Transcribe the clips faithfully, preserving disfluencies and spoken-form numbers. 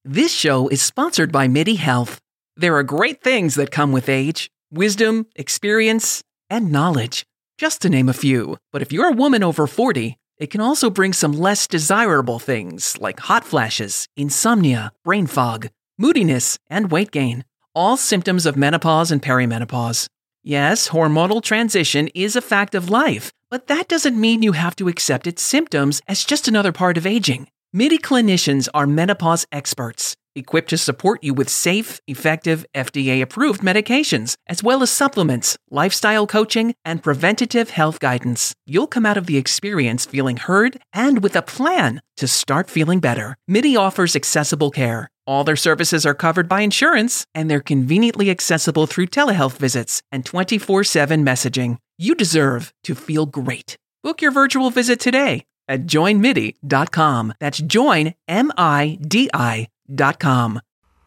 This show is sponsored by MIDI Health. There are great things that come with age: wisdom, experience, and knowledge, just to name a few. But if you're a woman over forty, it can also bring some less desirable things like hot flashes, insomnia, brain fog, moodiness, and weight gain. All symptoms of menopause and perimenopause. Yes, hormonal transition is a fact of life, but that doesn't mean you have to accept its symptoms as just another part of aging. MIDI clinicians are menopause experts, equipped to support you with safe, effective, F D A-approved medications, as well as supplements, lifestyle coaching, and preventative health guidance. You'll come out of the experience feeling heard and with a plan to start feeling better. MIDI offers accessible care. All their services are covered by insurance, and they're conveniently accessible through telehealth visits and twenty-four seven messaging. You deserve to feel great. Book your virtual visit today at join midi dot com. That's join, M I D I dot com.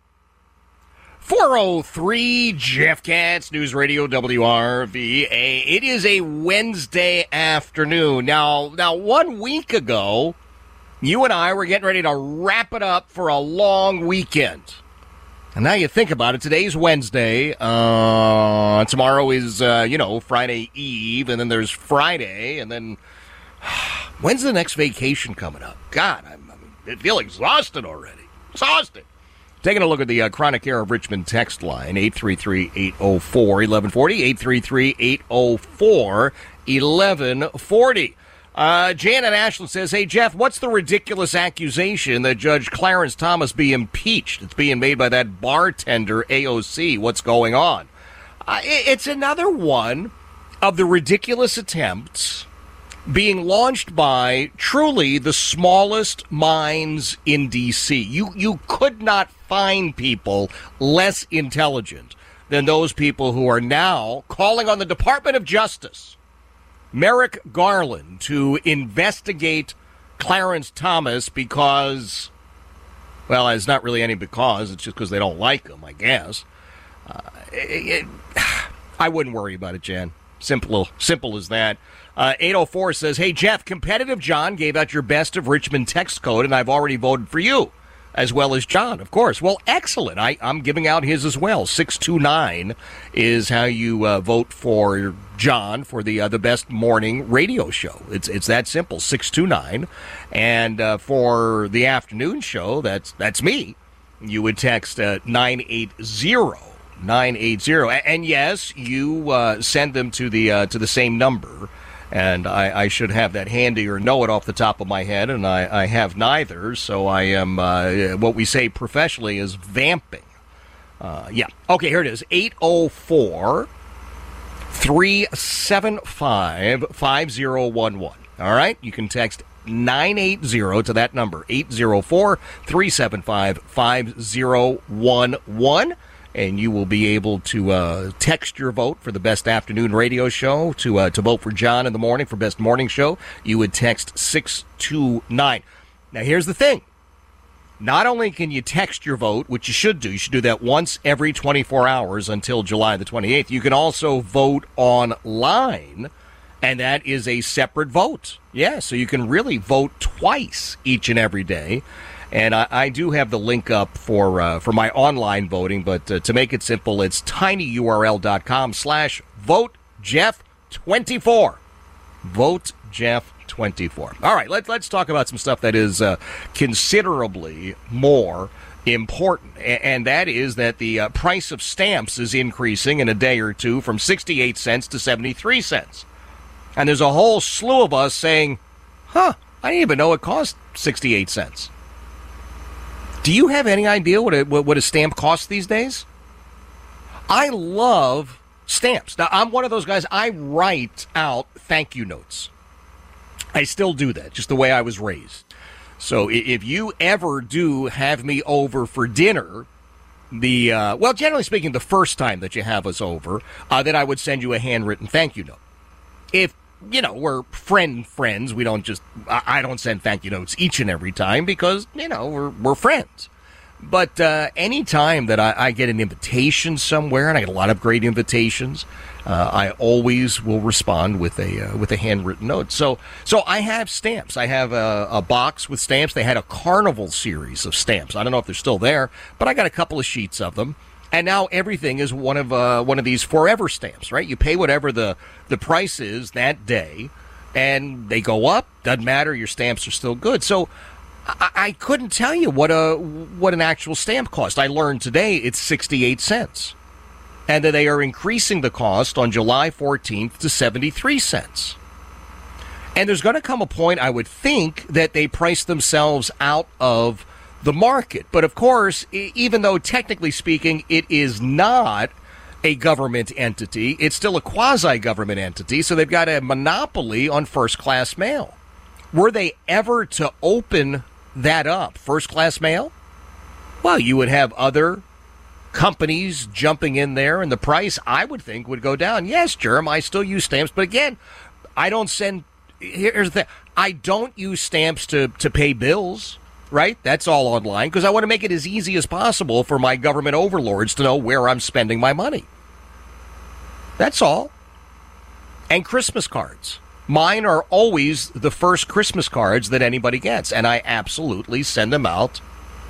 four oh three Jeff Katz, News Radio W R V A. It is a Wednesday afternoon. Now, now, one week ago, you and I were getting ready to wrap it up for a long weekend. And now you think about it, today's Wednesday. Uh, tomorrow is, uh, you know, Friday Eve, and then there's Friday, and then when's the next vacation coming up? God, I'm, I feel exhausted already. Exhausted. Taking a look at the uh, Chronic Care of Richmond text line, eight three three, eight oh four, eleven forty, eight three three, eight oh four, eleven forty. Uh, Janet Ashland says, hey, Jeff, what's the ridiculous accusation that Judge Clarence Thomas be impeached? It's being made by that bartender, A O C. What's going on? Uh, it, it's another one of the ridiculous attempts being launched by truly the smallest minds in D C. You, you could not find people less intelligent than those people who are now calling on the Department of Justice, Merrick Garland, to investigate Clarence Thomas because, well, it's not really any because. It's just because they don't like him, I guess. Uh, it, it, I wouldn't worry about it, Jan. Simple, simple as that. Uh, eight oh four says, hey, Jeff, Competitive John gave out your best of Richmond text code, and I've already voted for you, as well as John, of course. Well, excellent. I, I'm giving out his as well. six two nine is how you uh, vote for John for the uh, the best morning radio show. It's it's that simple, six two nine. And uh, for the afternoon show, that's that's me. You would text uh, nine eight zero. nine eight zero. And yes, you uh, send them to the uh, to the same number. And I, I should have that handy or know it off the top of my head, and I, I have neither, so I am, uh, what we say professionally is vamping. Uh, yeah. Okay, here it is, eight oh four, three seven five, five oh one one. All right, you can text nine eight zero to that number, eight oh four, three seven five, five oh one one. And you will be able to uh, text your vote for the best afternoon radio show. To uh, to vote for John in the morning for best morning show, you would text six two nine. Now, here's the thing. Not only can you text your vote, which you should do, you should do that once every twenty-four hours until July the twenty-eighth. You can also vote online, and that is a separate vote. Yeah, so you can really vote twice each and every day. And I, I do have the link up for uh, for my online voting, but uh, to make it simple, it's tinyurl.com slash vote Jeff twenty-four. Vote Jeff twenty-four. All right, let's let's talk about some stuff that is uh, considerably more important, and, and that is that the uh, price of stamps is increasing in a day or two from sixty-eight cents to seventy-three cents. And there's a whole slew of us saying, huh, I didn't even know it cost sixty-eight cents. Do you have any idea what a, what a stamp costs these days? I love stamps. Now, I'm one of those guys, I write out thank you notes. I still do that, just the way I was raised. So if you ever do have me over for dinner, the uh, well, generally speaking, the first time that you have us over, uh, then I would send you a handwritten thank you note. If you know, we're friend friends. We don't just, I don't send thank you notes each and every time because, you know, we're we're friends. But uh, any time that I, I get an invitation somewhere, and I get a lot of great invitations, uh, I always will respond with a uh, with a handwritten note. So so I have stamps. I have a, a box with stamps. They had a Carnival series of stamps. I don't know if they're still there, but I got a couple of sheets of them. And now everything is one of uh, one of these forever stamps, right? You pay whatever the, the price is that day, and they go up. Doesn't matter. Your stamps are still good. So I, I couldn't tell you what a what an actual stamp cost. I learned today it's sixty-eight cents. And that they are increasing the cost on July fourteenth to seventy-three cents. And there's going to come a point, I would think, that they price themselves out of the market. But of course, even though technically speaking it is not a government entity, it's still a quasi-government entity, so they've got a monopoly on first-class mail. Were they ever to open that up, first-class mail? Well, you would have other companies jumping in there, and the price, I would think, would go down. Yes, Germ, I still use stamps, but again, I don't send... Here's the thing. I don't use stamps to, to pay bills, right? That's all online, because I want to make it as easy as possible for my government overlords to know where I'm spending my money. That's all. And Christmas cards. Mine are always the first Christmas cards that anybody gets, and I absolutely send them out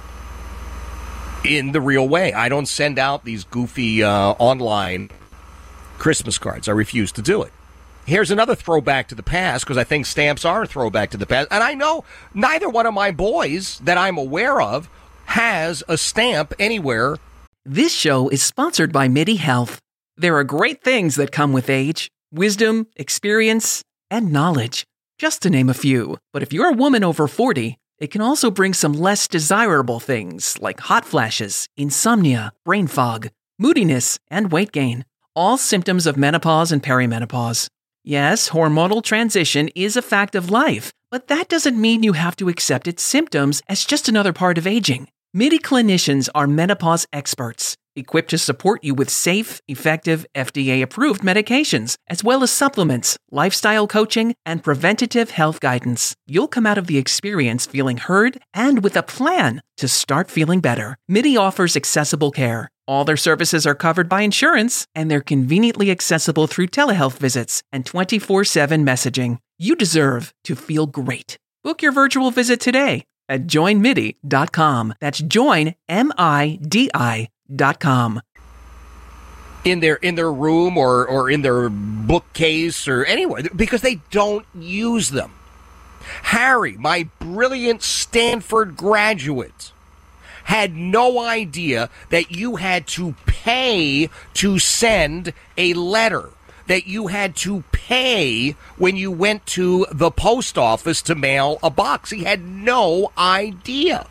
in the real way. I don't send out these goofy uh, online Christmas cards. I refuse to do it. Here's another throwback to the past, because I think stamps are a throwback to the past. And I know neither one of my boys that I'm aware of has a stamp anywhere. This show is sponsored by MIDI Health. There are great things that come with age, wisdom, experience, and knowledge, just to name a few. But if you're a woman over forty, it can also bring some less desirable things like hot flashes, insomnia, brain fog, moodiness, and weight gain. All symptoms of menopause and perimenopause. Yes, hormonal transition is a fact of life, but that doesn't mean you have to accept its symptoms as just another part of aging. MIDI clinicians are menopause experts, equipped to support you with safe, effective, F D A-approved medications, as well as supplements, lifestyle coaching, and preventative health guidance. You'll come out of the experience feeling heard and with a plan to start feeling better. MIDI offers accessible care. All their services are covered by insurance, and they're conveniently accessible through telehealth visits and twenty-four seven messaging. You deserve to feel great. Book your virtual visit today at join midi dot com. That's join, M I D I dot com. In their in their room or, or in their bookcase or anywhere, because they don't use them. Harry, my brilliant Stanford graduate, had no idea that you had to pay to send a letter, that you had to pay when you went to the post office to mail a box. He had no idea.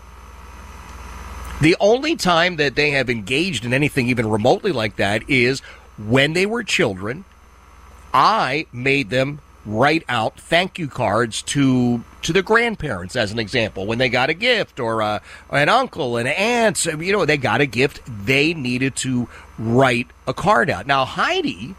The only time that they have engaged in anything even remotely like that is when they were children. I made them write out thank you cards to to the grandparents, as an example, when they got a gift, or uh, an uncle, an aunt, you know, they got a gift, they needed to write a card out. Now, Heidi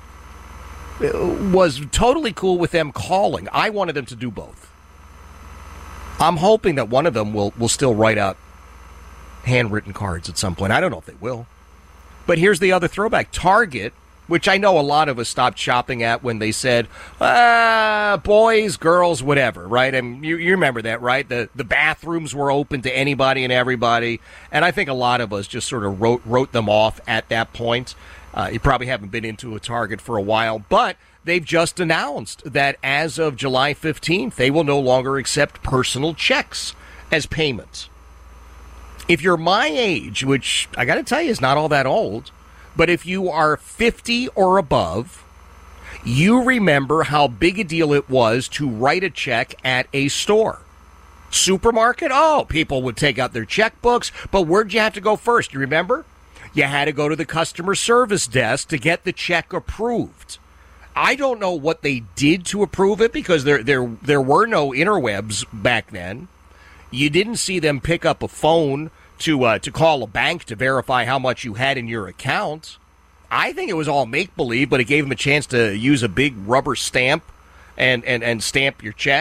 was totally cool with them calling. I wanted them to do both. I'm hoping that one of them will, will still write out handwritten cards at some point. I don't know if they will. But here's the other throwback. Target, which I know a lot of us stopped shopping at when they said, ah, boys, girls, whatever, right? And you, you remember that, right? The the bathrooms were open to anybody and everybody. And I think a lot of us just sort of wrote, wrote them off at that point. Uh, you probably haven't been into a Target for a while, but they've just announced that as of July fifteenth, they will no longer accept personal checks as payments. If you're my age, which I got to tell you is not all that old, but if you are fifty or above, you remember how big a deal it was to write a check at a store. Supermarket? Oh, people would take out their checkbooks, but where'd you have to go first? You remember? You had to go to the customer service desk to get the check approved. I don't know what they did to approve it, because there there there were no interwebs back then. You didn't see them pick up a phone to uh, to call a bank to verify how much you had in your account. I think it was all make-believe, but it gave them a chance to use a big rubber stamp and, and, and stamp your check.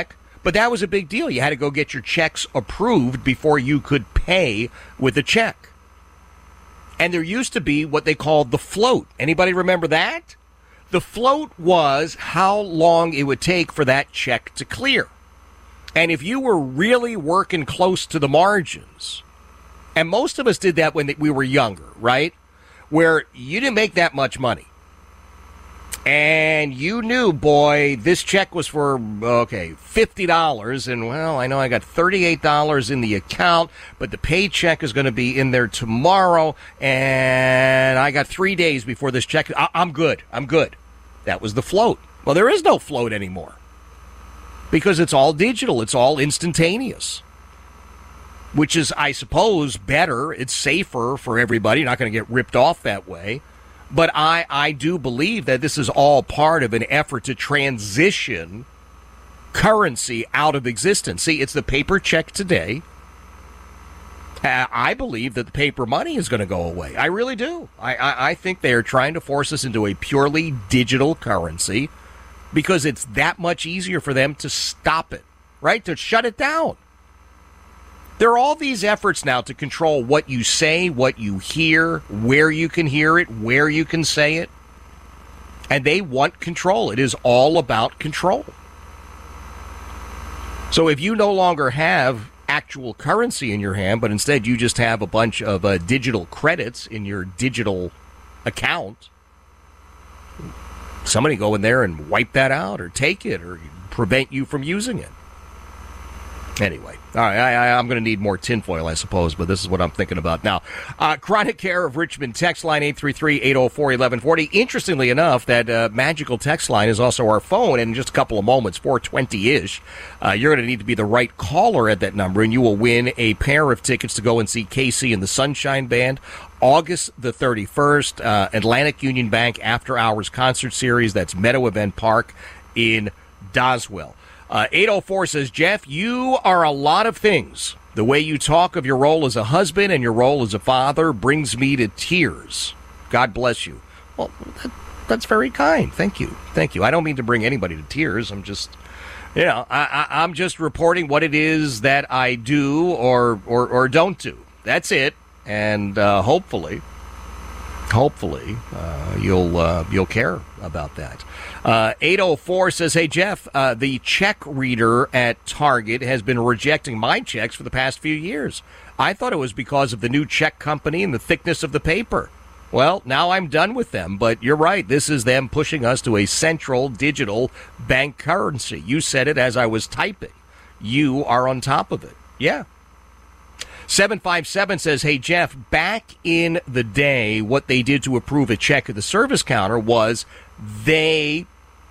But that was a big deal. You had to go get your checks approved before you could pay with a check. And there used to be what they called the float. Anybody remember that? The float was how long it would take for that check to clear. And if you were really working close to the margins, and most of us did that when we were younger, right? Where you didn't make that much money. And you knew, boy, this check was for, okay, fifty dollars. And, well, I know I got thirty-eight dollars in the account, but the paycheck is going to be in there tomorrow. And I got three days before this check. I- I'm good. I'm good. That was the float. Well, there is no float anymore because it's all digital. It's all instantaneous, which is, I suppose, better. It's safer for everybody. You're not going to get ripped off that way. But I, I do believe that this is all part of an effort to transition currency out of existence. See, it's the paper check today. Uh, I believe that the paper money is going to go away. I really do. I, I, I think they are trying to force us into a purely digital currency because it's that much easier for them to stop it, right? To shut it down. There are all these efforts now to control what you say, what you hear, where you can hear it, where you can say it. And they want control. It is all about control. So if you no longer have actual currency in your hand, but instead you just have a bunch of uh, digital credits in your digital account, somebody go in there and wipe that out or take it or prevent you from using it. Anyway, all right, I, I, I'm going to need more tinfoil, I suppose, but this is what I'm thinking about now. Uh, Chronic Care of Richmond, text line eight three three, eight oh four, eleven forty. Interestingly enough, that uh, magical text line is also our phone, and in just a couple of moments, four twenty-ish, uh, you're going to need to be the right caller at that number, and you will win a pair of tickets to go and see Casey and the Sunshine Band. August the thirty-first, uh, Atlantic Union Bank After Hours Concert Series. That's Meadow Event Park in Doswell. Uh, eight oh four says, Jeff, you are a lot of things. The way you talk of your role as a husband and your role as a father brings me to tears. God bless you. Well, that, that's very kind. Thank you. Thank you. I don't mean to bring anybody to tears. I'm just, you know, I, I, I'm just reporting what it is that I do or, or, or don't do. That's it. And uh, hopefully, hopefully, uh, you'll uh, you'll care about that. Uh, eight oh four says, hey, Jeff, uh, the check reader at Target has been rejecting my checks for the past few years. I thought it was because of the new check company and the thickness of the paper. Well, now I'm done with them, but you're right. This is them pushing us to a central digital bank currency. You said it as I was typing. You are on top of it. Yeah. seven five seven says, hey, Jeff, back in the day, what they did to approve a check at the service counter was they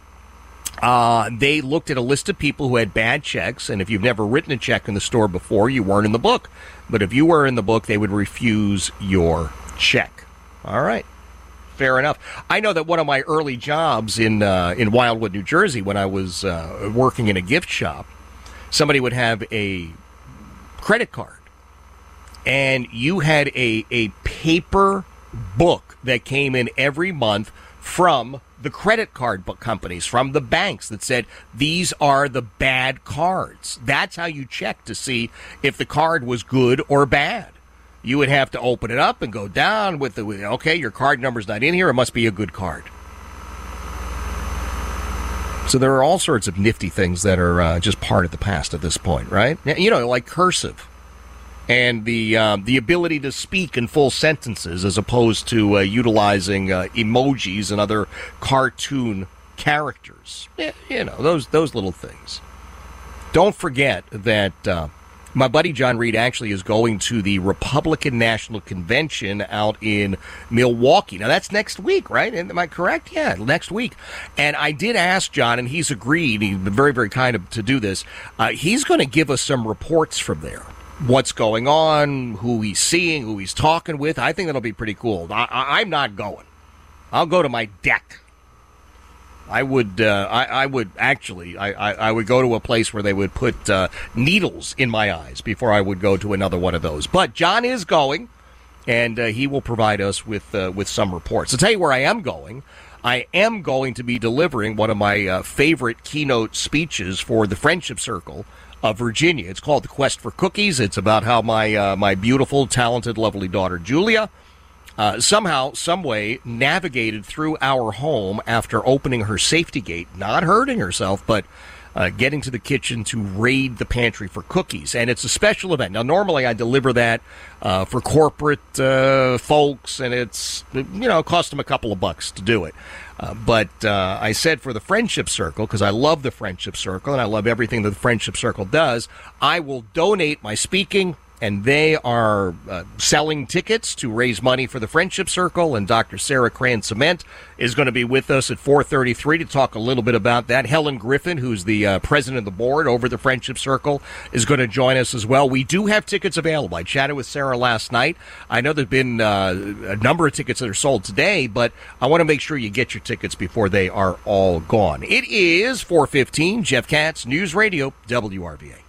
uh, they looked at a list of people who had bad checks, and if you've never written a check in the store before, you weren't in the book. But if you were in the book, they would refuse your check. All right. Fair enough. I know that one of my early jobs in uh, in Wildwood, New Jersey, when I was uh, working in a gift shop, somebody would have a credit card. And you had a, a paper book that came in every month from the credit card companies, from the banks that said, these are the bad cards. That's how you check to see if the card was good or bad. You would have to open it up and go down with the, okay, your card number's not in here. It must be a good card. So there are all sorts of nifty things that are uh, just part of the past at this point, right? You know, like cursive. And the um, the ability to speak in full sentences as opposed to uh, utilizing uh, emojis and other cartoon characters. Yeah, you know, those those little things. Don't forget that uh, my buddy John Reed actually is going to the Republican National Convention out in Milwaukee. Now, that's next week, right? Am I correct? Yeah, next week. And I did ask John, and he's agreed. He's been very, very kind of, to do this. Uh, he's going to give us some reports from there. What's going on, who he's seeing, who he's talking with. I think that'll be pretty cool. I, I, I'm not going. I'll go to my deck. I would uh, I, I would actually, I, I, I would go to a place where they would put uh, needles in my eyes before I would go to another one of those. But John is going, and uh, he will provide us with uh, with some reports. I'll tell you where I am going. I am going to be delivering one of my uh, favorite keynote speeches for the Friendship Circle of Virginia. It's called The Quest for Cookies. It's about how my uh, my beautiful, talented, lovely daughter, Julia, uh, somehow, some way, navigated through our home after opening her safety gate, not hurting herself, but uh, getting to the kitchen to raid the pantry for cookies. And it's a special event. Now, normally I deliver that uh, for corporate uh, folks, and it's, you know, it costs them a couple of bucks to do it. Uh, but uh, I said for the Friendship Circle, because I love the Friendship Circle and I love everything that the Friendship Circle does, I will donate my speaking, and they are uh, selling tickets to raise money for the Friendship Circle, and Doctor Sarah Cran Cement is going to be with us at four thirty-three to talk a little bit about that. Helen Griffin, who's the uh, president of the board over the Friendship Circle, is going to join us as well. We do have tickets available. I chatted with Sarah last night. I know there have been uh, a number of tickets that are sold today, but I want to make sure you get your tickets before they are all gone. It is four fifteen, Jeff Katz, News Radio, W R V A.